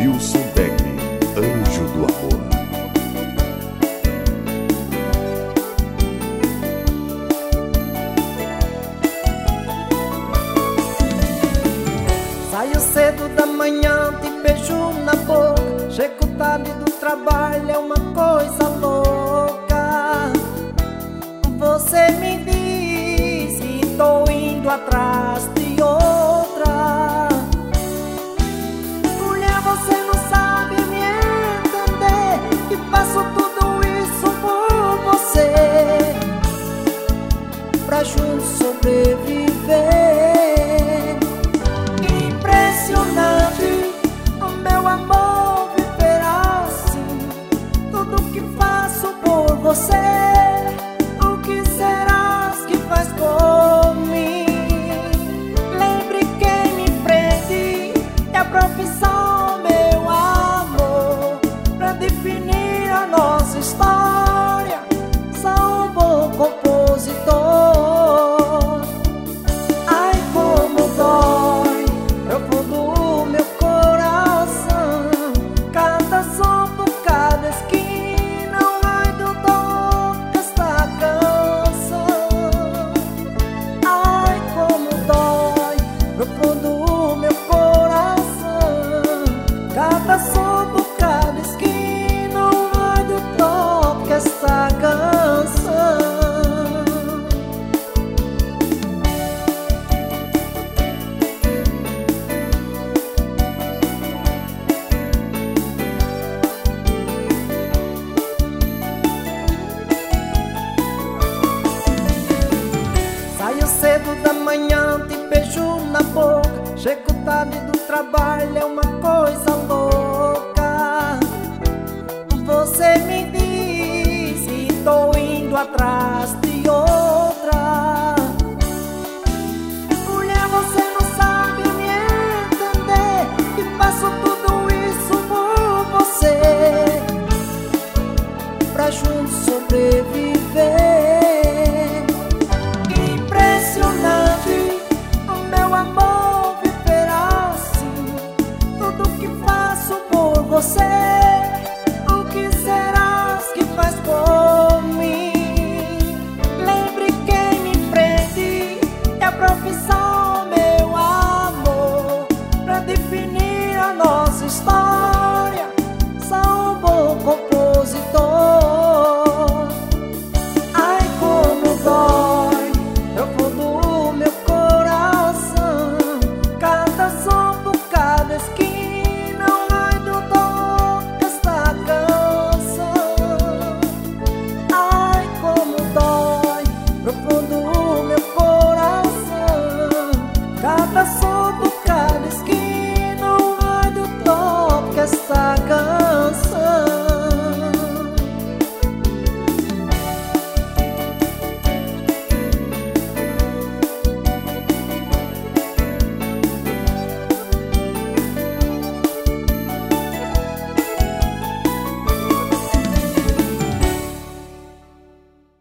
Wilson Beck, Anjo do Amor. Saio cedo da manhã, te beijo na boca. Chego tarde do trabalho, é uma coisa louca. Você me diz e tô indo atrás de outra. Mulher, você não sabe me entender, que faço tudo isso por você, pra juntos sobreviver. Impressionante, o meu amor viver assim. Tudo que faço por você, o que serás que faz por mim? Lembre quem me prende, é a profissão, meu amor. Pra definir a nossa história, sou um bom compositor. Ai, como dói profundo meu coração, cada som, cada esquina, ai, do dor desta canção. Ai, como dói profundo meu coração, cada som, cada esquina, ai, do dor desta canção. Saio cedo da manhã, te beijo na boca. Chego tarde do trabalho, é uma coisa louca. Você me diz e tô indo atrás